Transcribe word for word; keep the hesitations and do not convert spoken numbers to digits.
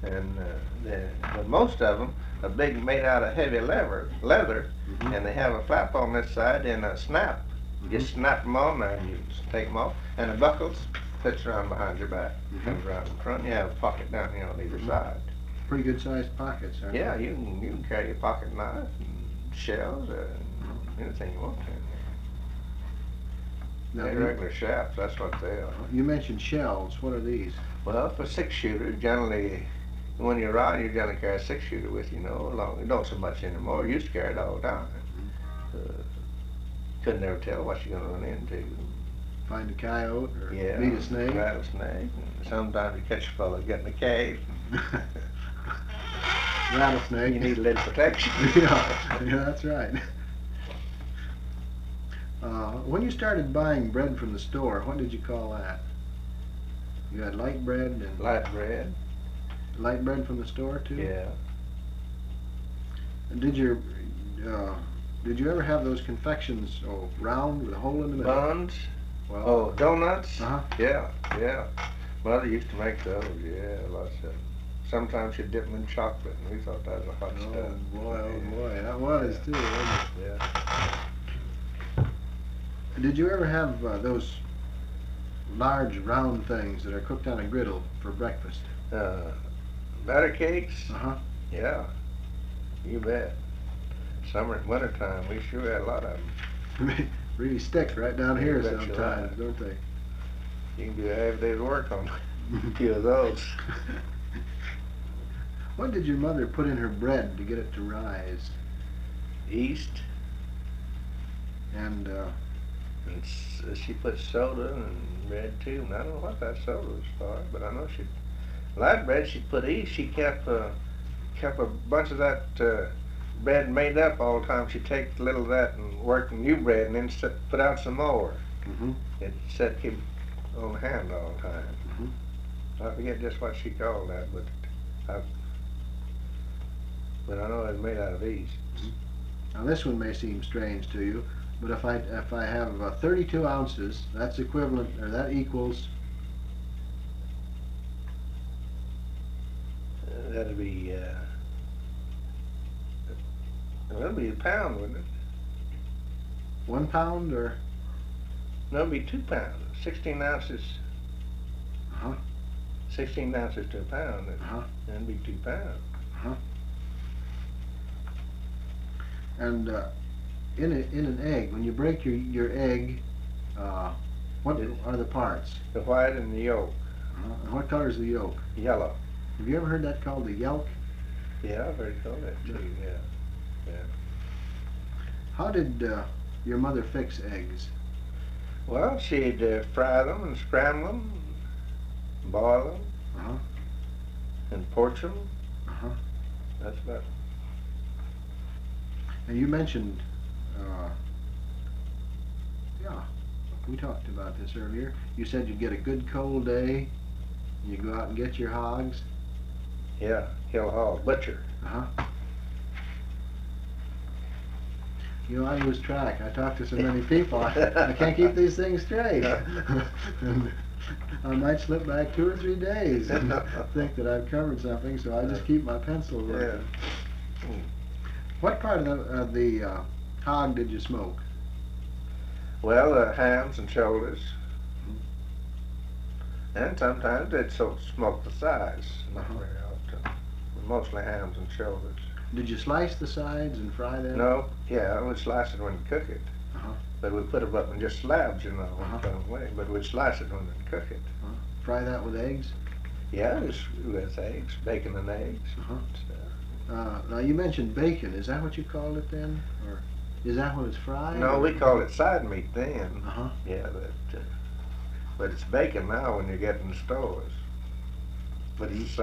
and uh, the, but most of them are big, made out of heavy leather, leather, Mhm. and they have a flap on this side and a snap. Mhm. Just snap them on there and you just take them off, and the buckles fits around behind your back, Mhm. comes around in front. You have a pocket down here on either Mhm. side. Pretty good sized pockets, aren't Yeah, they? you can you can carry a pocket knife and shells or anything you want to. Now, They're you, regular shafts. That's what they are. you mentioned shells. What are these? Well, for six shooter, generally, when you're riding, you generally carry a six shooter with you. You know, along. You don't so much anymore. You used to carry it all the time. Uh, couldn't never tell what you're gonna run into. Find a coyote or Yeah, meet a snake? rattlesnake. And sometimes you catch a fellow getting a cave. Rattlesnake. You need a little protection. yeah, yeah, that's right. Uh, when you started buying bread from the store, what did you call that? You had light bread and Light bread. light bread from the store too. Yeah. And did your uh, did you ever have those confections, oh, round with a hole in the middle? Buns. Well, Oh, donuts. Uh huh. Yeah, yeah. Mother used to make those. Yeah, lots of them. Sometimes she'd dip them in chocolate, and we thought that was a hot Oh stuff. boy, oh Yeah. boy, that was too, wasn't Yeah. it? Did you ever have uh, those large round things that are cooked on a griddle for breakfast? Uh, batter cakes. Uh huh. Yeah. You bet. Summer and winter time, we sure had a lot of them. Really stick right down here You bet you sometimes, lie. don't they? You can do half a day's work on a few of those. What did your mother put in her bread to get it to rise? Yeast. And uh, And s- she put soda and bread too. And I don't know what that soda was for, but I know she light bread. She put yeast. She kept uh, kept a bunch of that uh, bread made up all the time. She'd take a little of that and work new bread, and then set, put out some more. mm-hmm. It said keep on hand all the time. Mm-hmm. I forget just what she called that, but I, but I know it was made out of yeast. Now this one may seem strange to you, but if I if I have uh, thirty-two ounces, that's equivalent, or that equals. Uh, that'd be uh, that'd be a pound, wouldn't it? One pound, or No, it'd be two pounds. Sixteen ounces. uh huh, Sixteen ounces to a pound. uh huh, That'd be two pounds. uh huh. And uh, in a, in an egg, when you break your your egg, uh, what are the parts? The white and the yolk. Uh, and what color is the yolk? Yellow. Have you ever heard that called the yelk? Yeah, I've heard called that too. Yeah. Yeah. How did uh, your mother fix eggs? Well, she'd uh, fry them and scramble them, boil them, Uh huh, and poach them. uh huh. That's about it. And you mentioned, uh, yeah, we talked about this earlier. You said you'd get a good cold day, and you go out and get your hogs. Yeah, Hill Hall Butcher. Uh huh. You know, I lose track. I talk to so many people, I, I can't keep these things straight. And I might slip back two or three days and think that I've covered something, so I just keep my pencil working. Yeah. What part of the, of the uh, hog did you smoke? Well, uh, hams and shoulders. And sometimes they'd so smoke the thighs. Not Uh-huh. very often. Mostly hams and shoulders. Did you slice the sides and fry them? No, yeah, we'd slice it when you cook it. Uh-huh. But we'd put them up in just slabs, you know, when Uh-huh. it come away. But we'd slice it when we cook it. Uh-huh. Fry that with eggs? Yeah, it's with eggs, bacon and eggs. Uh-huh. and stuff. Uh, now you mentioned bacon. Is that what you called it then, or is that when it's fried? No, or- we call it side meat then. Uh-huh. Yeah, but uh, but it's bacon now when you get in the stores. But it's